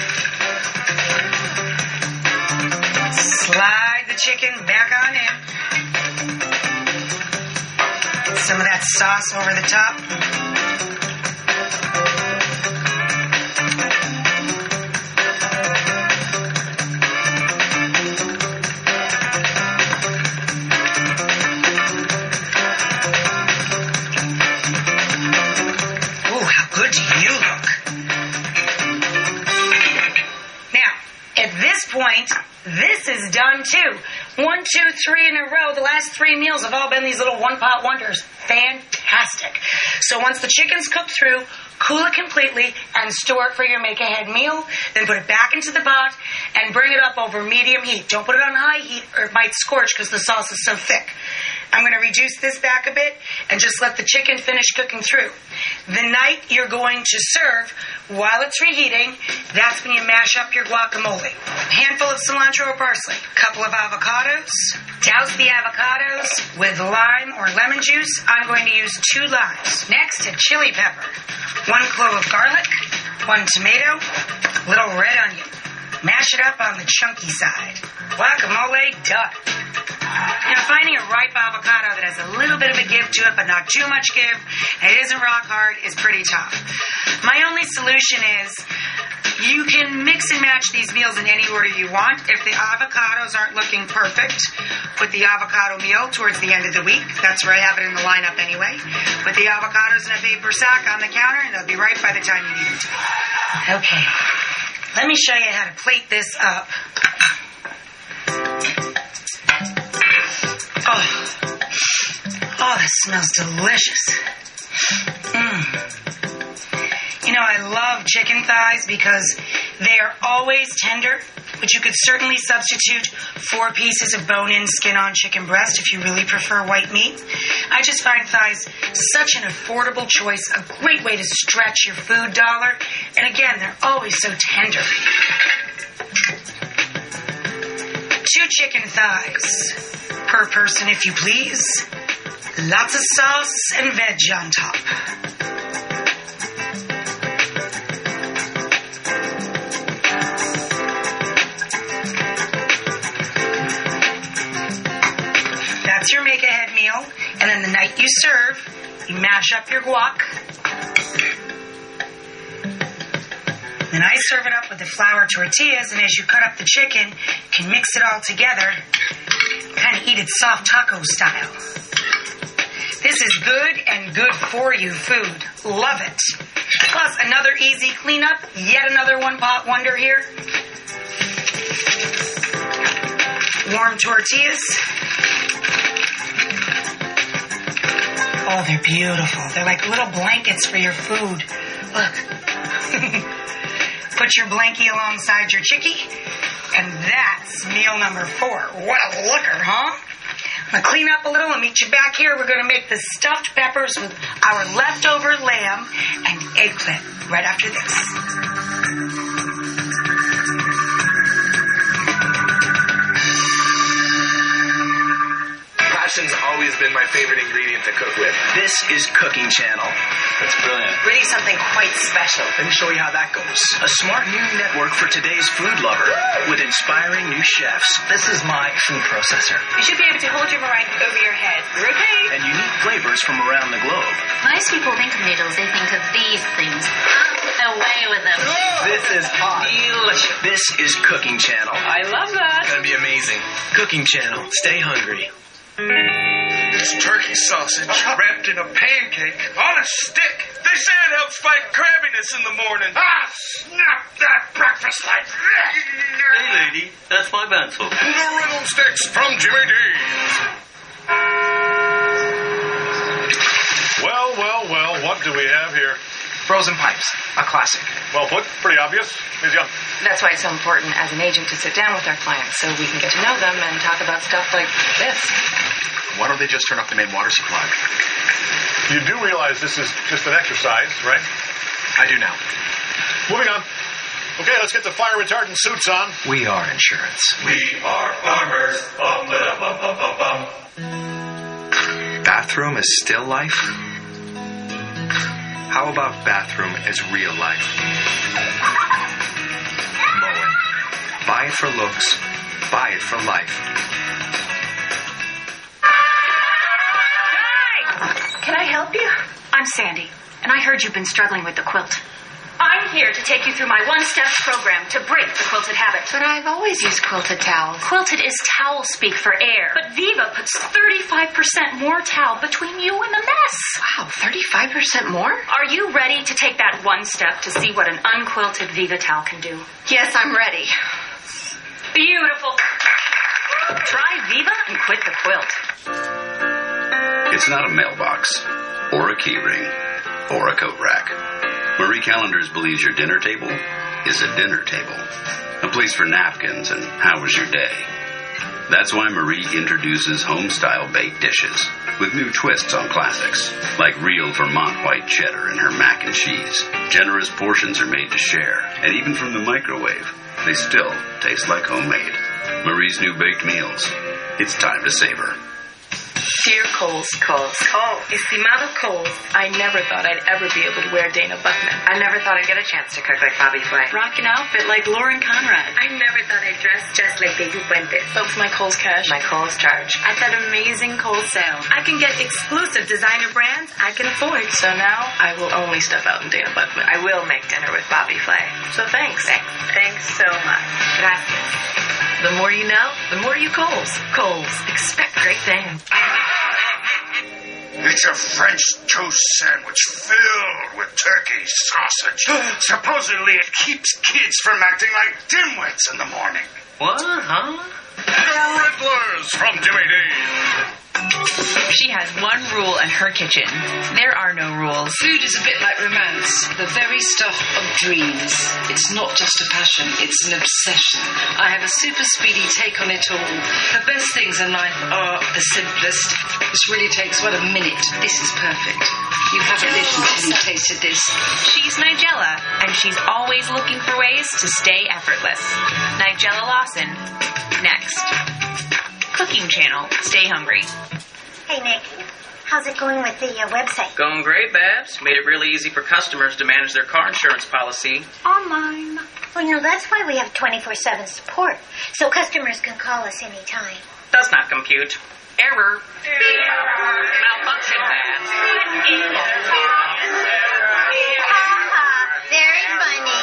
Slide the chicken back on in. Some of that sauce over the top. Ooh, how good do you look? Now, at this point, this is done too. 1, 2, 3 in a row. The last 3 meals have all been these little one-pot wonders. Fantastic. So once the chicken's cooked through, cool it completely and store it for your make-ahead meal. Then put it back into the pot and bring it up over medium heat. Don't put it on high heat or it might scorch because the sauce is so thick. I'm going to reduce this back a bit and just let the chicken finish cooking through. The night you're going to serve, while it's reheating, that's when you mash up your guacamole. A handful of cilantro or parsley, a couple of avocados. Douse the avocados with lime or lemon juice. I'm going to use 2 limes. Next, a chili pepper, 1 clove of garlic, 1 tomato, little red onion. Mash it up on the chunky side. Guacamole done. Now, finding a ripe avocado that has a little bit of a give to it, but not too much give, and it isn't rock hard, is pretty tough. My only solution is you can mix and match these meals in any order you want. If the avocados aren't looking perfect, put the avocado meal towards the end of the week. That's where I have it in the lineup anyway. Put the avocados in a paper sack on the counter, and they'll be right by the time you need them. Okay, let me show you how to plate this up. Oh, this smells delicious. You know, I love chicken thighs because they are always tender, but you could certainly substitute 4 pieces of bone-in, skin-on chicken breast if you really prefer white meat. I just find thighs such an affordable choice, a great way to stretch your food dollar, and again, they're always so tender. 2 chicken thighs per person, if you please. Lots of sauce and veg on top. That's your make-ahead meal. And then the night you serve, you mash up your guac. Then I serve it up with the flour tortillas, and as you cut up the chicken, you can mix it all together, kind of eat it soft taco style. This is good and good for you food. Love it. Plus, another easy cleanup, yet another one-pot wonder here. Warm tortillas. Oh, they're beautiful. They're like little blankets for your food. Look. Put your blankie alongside your chickie, and that's meal number 4. What a looker, huh? I'm going to clean up a little and meet you back here. We're going to make the stuffed peppers with our leftover lamb and eggplant right after this. Passion's always been my favorite ingredient to cook with. This is Cooking Channel. That's brilliant. Really something quite special. Let me show you how that goes. A smart new network for today's food lover with inspiring new chefs. This is my food processor. You should be able to hold your meringue over your head. Okay. And unique flavors from around the globe. Most people think of noodles, they think of these things. Away with them. This is hot. Delicious. This is Cooking Channel. I love that. It's gonna be amazing. Cooking Channel. Stay hungry. It's turkey sausage wrapped in a pancake on a stick. They say it helps fight crabbiness in the morning. Ah, snap that breakfast like that. Hey, lady, that's my bento. The Riddle Sticks from Jimmy Dean's. Well, what do we have here? Frozen pipes, a classic. Well put, pretty obvious. Ms. Young. That's why it's so important as an agent to sit down with our clients so we can get to know them and talk about stuff like this. Why don't they just turn off the main water supply? You do realize this is just an exercise, right? I do now. Moving on. Okay, let's get the fire retardant suits on. We are insurance. We are farmers. Bathroom is still life? How about bathroom is real life? Moen. Buy it for looks. Buy it for life. Can I help you? I'm Sandy, and I heard you've been struggling with the quilt. I'm here to take you through my one-step program to break the quilted habit. But I've always used quilted towels. Quilted is towel speak for air. But Viva puts 35% more towel between you and the mess. Wow, 35% more? Are you ready to take that one step to see what an unquilted Viva towel can do? Yes, I'm ready. Beautiful. Try Viva and quit the quilt. It's not a mailbox, or a key ring, or a coat rack. Marie Callender's believes your dinner table is a dinner table. A place for napkins and how was your day. That's why Marie introduces home-style baked dishes with new twists on classics, like real Vermont white cheddar in her mac and cheese. Generous portions are made to share, and even from the microwave, they still taste like homemade. Marie's new baked meals. It's time to savor. Dear Coles. Estimado Coles, I never thought I'd ever be able to wear Dana Buckman. I never thought I'd get a chance to cook like Bobby Flay. Rock an outfit like Lauren Conrad. I never thought I'd dress just like Baby Puentes. That's my Coles cash. My Coles charge. At that amazing Coles sale, I can get exclusive designer brands I can afford. So now I will only step out in Dana Buckman. I will make dinner with Bobby Flay. So thanks. Thanks so much. Gracias. The more you know, the more you Coles. Coles, expect great things. It's a French toast sandwich filled with turkey sausage. Supposedly it keeps kids from acting like dimwits in the morning. What, huh? The Riddlers from Jimmy Dean. She has one rule in her kitchen. There are no rules. Food is a bit like romance, the very stuff of dreams. It's not just a passion, it's an obsession. I have a super speedy take on it all. The best things in life are the simplest. This really takes, a minute. This is perfect. You haven't listened till you tasted this. She's Nigella, and she's always looking for ways to stay effortless. Nigella Lawson, next. Cooking Channel. Stay hungry. Hey, Nick. How's it going with the website? Going great, Babs. Made it really easy for customers to manage their car insurance policy. Online. Well, that's why we have 24/7 support, so customers can call us anytime. Does not compute. Error. Malfunction, Babs. Very funny.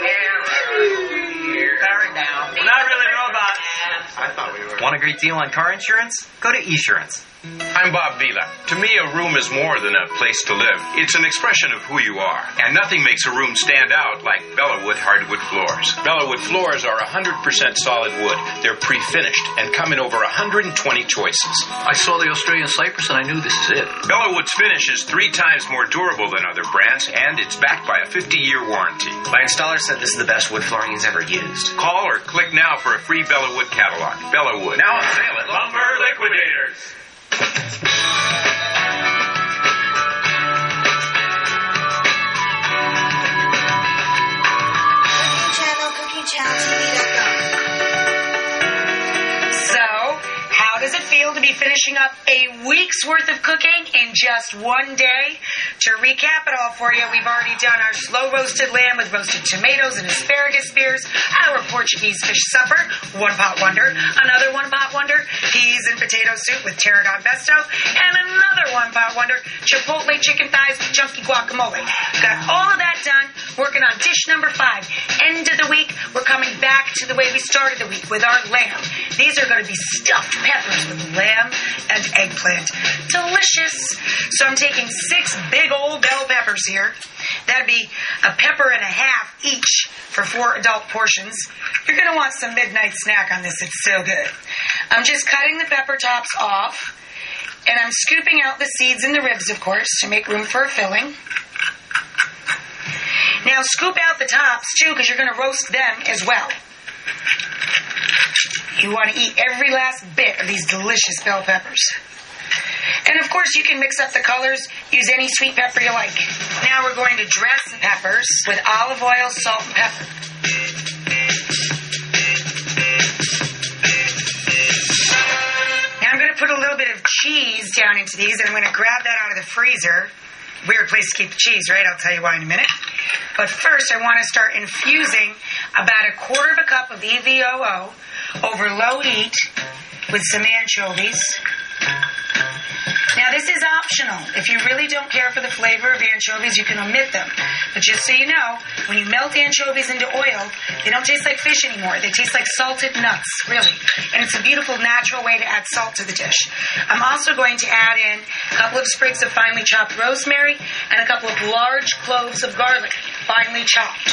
Power it down. Not really robots. I thought we were. Want a great deal on car insurance? Go to Esurance. I'm Bob Vila. To me, a room is more than a place to live. It's an expression of who you are. And nothing makes a room stand out like Bellawood hardwood floors. Bellawood floors are 100% solid wood. They're pre-finished and come in over 120 choices. I saw the Australian cypress and I knew this is it. Bellawood's finish is 3 times more durable than other brands, and it's backed by a 50-year warranty. My installer said this is the best wood flooring he's ever used. Call or click now for a free Bellawood catalog. Bellawood. Now on sale at Lumber Liquidators. So, how does it feel to be finished finishing up a week's worth of cooking in just one day. To recap it all for you, we've already done our slow roasted lamb with roasted tomatoes and asparagus spears, our Portuguese fish supper, one pot wonder, another one pot wonder, peas and potato soup with tarragon pesto, and another one pot wonder, chipotle chicken thighs with chunky guacamole. Got all of that done, working on dish number 5. End of the week, we're coming back to the way we started the week with our lamb. These are going to be stuffed peppers with lamb and eggplant. Delicious. So I'm taking 6 big old bell peppers here. That'd be a pepper and a half each for 4 adult portions. You're going to want some midnight snack on this. It's so good. I'm just cutting the pepper tops off, and I'm scooping out the seeds and the ribs, of course, to make room for a filling. Now scoop out the tops, too, because you're going to roast them as well. You want to eat every last bit of these delicious bell peppers. And of course, you can mix up the colors. Use any sweet pepper you like. Now we're going to dress the peppers with olive oil, salt, and pepper. Now I'm going to put a little bit of cheese down into these, and I'm going to grab that out of the freezer. Weird place to keep the cheese, right? I'll tell you why in a minute. But first, I want to start infusing about 1/4 cup of EVOO over low heat with some anchovies. Now, this is optional. If you really don't care for the flavor of anchovies, you can omit them. But just so you know, when you melt anchovies into oil, they don't taste like fish anymore. They taste like salted nuts, really. And it's a beautiful, natural way to add salt to the dish. I'm also going to add in a couple of sprigs of finely chopped rosemary and a couple of large cloves of garlic, finely chopped.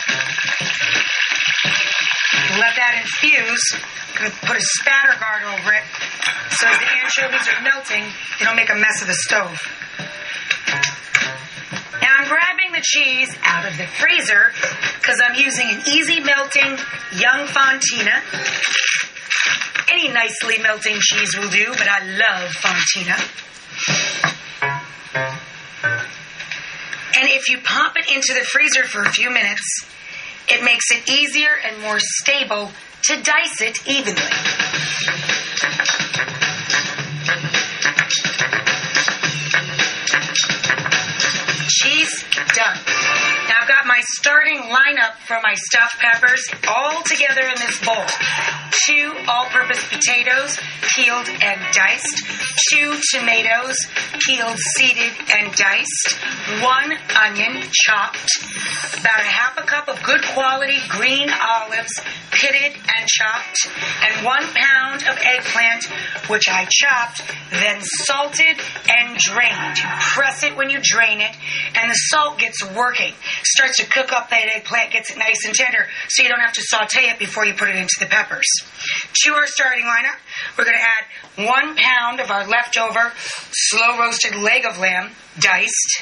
Let that infuse. I'm going to put a spatter guard over it so as the anchovies are melting, they don't make a mess of the stove. Now I'm grabbing the cheese out of the freezer because I'm using an easy melting young Fontina. Any nicely melting cheese will do, but I love Fontina. And if you pop it into the freezer for a few minutes, it makes it easier and more stable to dice it evenly. Cheese done. Now I've got my starting lineup for my stuffed peppers all together in this bowl. 2 all-purpose potatoes, peeled and diced. 2 tomatoes, peeled, seeded, and diced. 1 onion, chopped. About 1/2 cup of good quality green olives, pitted and chopped. And 1 pound of eggplant, which I chopped, then salted and drained. You press it when you drain it, and the salt gets working. Starts to cook up that eggplant, gets it nice and tender, so you don't have to saute it before you put it into the peppers. To our starting lineup, we're going to add 1 pound of our leftover slow roasted leg of lamb, diced.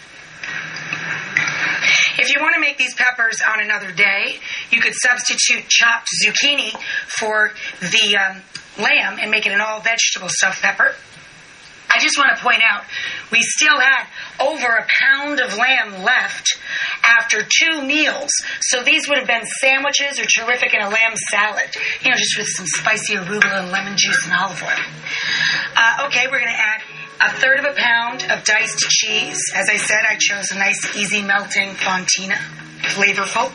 If you want to make these peppers on another day, you could substitute chopped zucchini for the lamb and make it an all-vegetable stuffed pepper. I just want to point out, we still had over 1 pound of lamb left after 2 meals. So these would have been sandwiches or terrific in a lamb salad. You know, just with some spicy arugula, lemon juice, and olive oil. Okay, we're going to add 1/3 pound of diced cheese. As I said, I chose a nice, easy melting Fontina. Flavorful.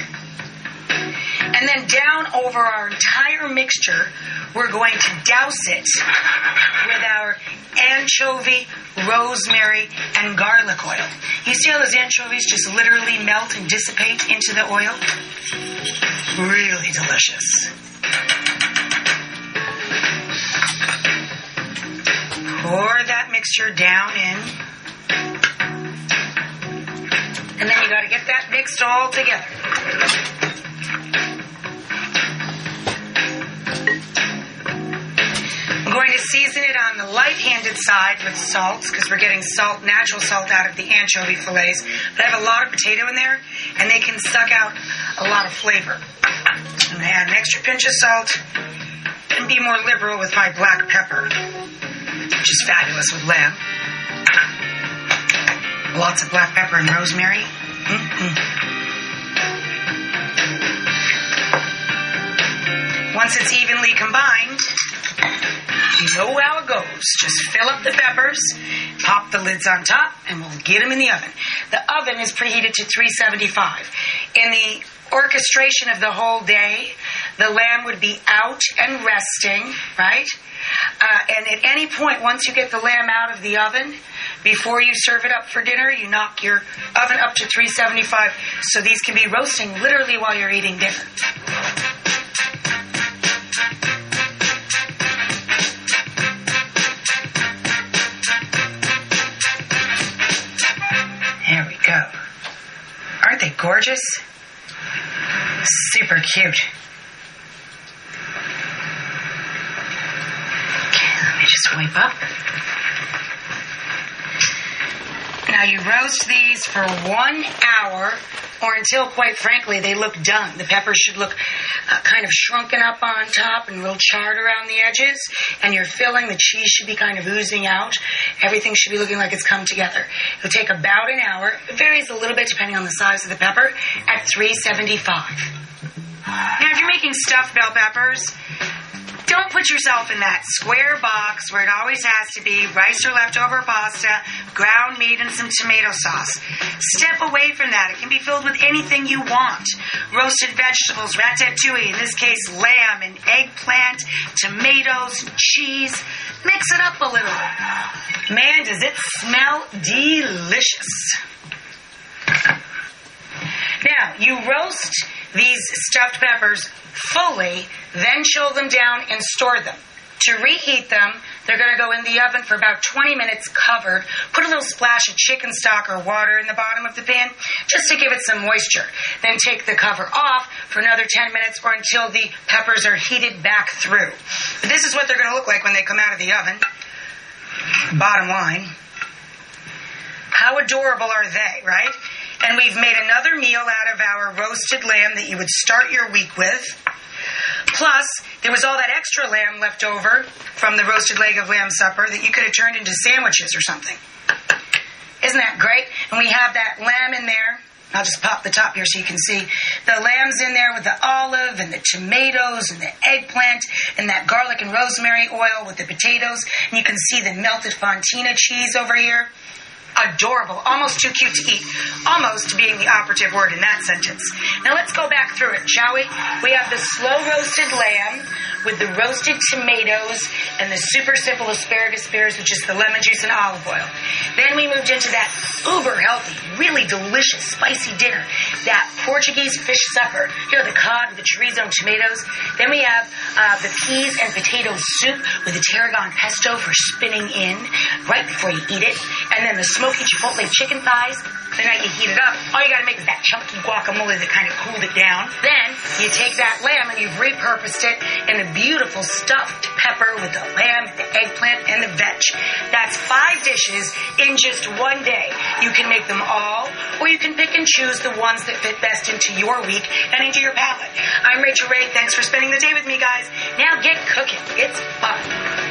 And then down over our entire mixture, we're going to douse it with our anchovy, rosemary, and garlic oil. You see how those anchovies just literally melt and dissipate into the oil? Really delicious. Pour that mixture down in. And then you got to get that mixed all together. I'm going to season it on the light-handed side with salt, because we're getting salt, natural salt out of the anchovy fillets. But I have a lot of potato in there, and they can suck out a lot of flavor. I'm going to add an extra pinch of salt and be more liberal with my black pepper, which is fabulous with lamb. Lots of black pepper and rosemary. Once it's evenly combined, You know how it goes. Just fill up the peppers, pop the lids on top, and we'll get them in the oven. The oven is preheated to 375. In the orchestration of the whole day, the lamb would be out and resting, right? And at any point, once you get the lamb out of the oven, before you serve it up for dinner, you knock your oven up to 375 so these can be roasting literally while you're eating dinner. There we go. Aren't they gorgeous? Super cute. Okay, let me just wipe up. Now you roast these for 1 hour or until, quite frankly, they look done. The peppers should look kind of shrunken up on top and real charred around the edges. And your filling, the cheese should be kind of oozing out. Everything should be looking like it's come together. It'll take about an hour. It varies a little bit depending on the size of the pepper at 375. Now, if you're making stuffed bell peppers, don't put yourself in that square box where it always has to be rice or leftover pasta, ground meat, and some tomato sauce. Step away from that. It can be filled with anything you want. Roasted vegetables, ratatouille, in this case lamb and eggplant, tomatoes, and cheese. Mix it up a little. Man, does it smell delicious. Now, you roast these stuffed peppers fully, then chill them down and store them. To reheat them, they're going to go in the oven for about 20 minutes covered. Put a little splash of chicken stock or water in the bottom of the pan just to give it some moisture. Then take the cover off for another 10 minutes or until the peppers are heated back through. But this is what they're going to look like when they come out of the oven. Bottom line. How adorable are they, right? And we've made another meal out of our roasted lamb that you would start your week with. Plus, there was all that extra lamb left over from the roasted leg of lamb supper that you could have turned into sandwiches or something. Isn't that great? And we have that lamb in there. I'll just pop the top here so you can see. The lamb's in there with the olive and the tomatoes and the eggplant and that garlic and rosemary oil with the potatoes. And you can see the melted fontina cheese over here. Adorable. Almost too cute to eat. Almost being the operative word in that sentence. Now let's go back through it, shall we? We have the slow roasted lamb with the roasted tomatoes and the super simple asparagus spears, which is the lemon juice and olive oil. Then we moved into that uber healthy, really delicious, spicy dinner. That Portuguese fish supper. You know, the cod with the chorizo and tomatoes. Then we have the peas and potato soup with the tarragon pesto for spinning in right before you eat it. And then the smoky chipotle chicken thighs. Then now you heat it up. All you got to make is that chunky guacamole that kind of cooled it down. Then you take that lamb and you've repurposed it in a beautiful stuffed pepper with the lamb, the eggplant, and the veg. That's 5 dishes in just one day. You can make them all, or you can pick and choose the ones that fit best into your week and into your palate. I'm Rachel Ray. Thanks for spending the day with me, guys. Now get cooking. It's fun.